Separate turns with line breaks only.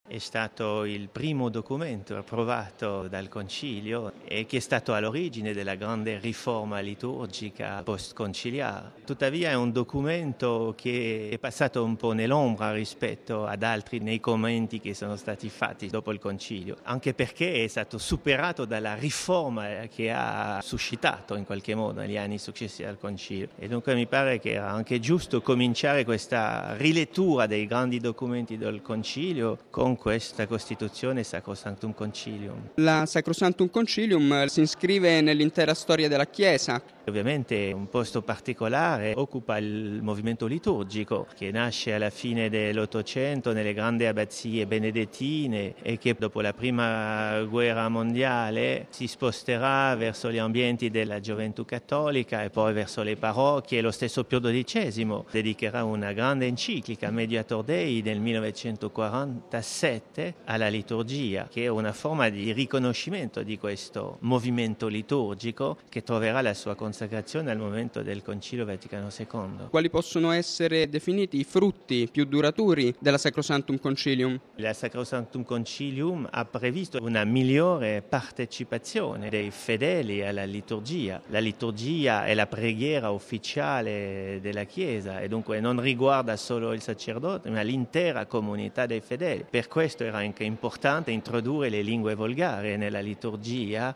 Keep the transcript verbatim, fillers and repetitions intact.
È stato il primo documento approvato dal Concilio e che è stato all'origine della grande riforma liturgica post-conciliare. Tuttavia è un documento che è passato un po' nell'ombra rispetto ad altri nei commenti che sono stati fatti dopo il Concilio, anche perché è stato superato dalla riforma che ha suscitato in qualche modo negli anni successivi al Concilio. E dunque mi pare che era anche giusto cominciare questa rilettura dei grandi documenti del Concilio con questa Costituzione Sacrosanctum Concilium.
La Sacrosanctum Concilium si iscrive nell'intera storia della Chiesa.
Ovviamente un posto particolare occupa il movimento liturgico che nasce alla fine dell'Ottocento nelle grandi abbazie benedettine e che dopo la prima guerra mondiale si sposterà verso gli ambienti della gioventù cattolica e poi verso le parrocchie. Lo stesso Pio dodicesimo dedicherà una grande enciclica Mediator Dei nel millenovecentoquarantasette alla liturgia, che è una forma di riconoscimento di questo movimento liturgico che troverà la sua consacrazione al momento del Concilio Vaticano secondo.
Quali possono essere definiti i frutti più duraturi della Sacrosanctum Concilium?
La Sacrosanctum Concilium ha previsto una migliore partecipazione dei fedeli alla liturgia. La liturgia è la preghiera ufficiale della Chiesa e dunque non riguarda solo il sacerdote ma l'intera comunità dei fedeli. Per questo era anche importante introdurre le lingue volgari nella liturgia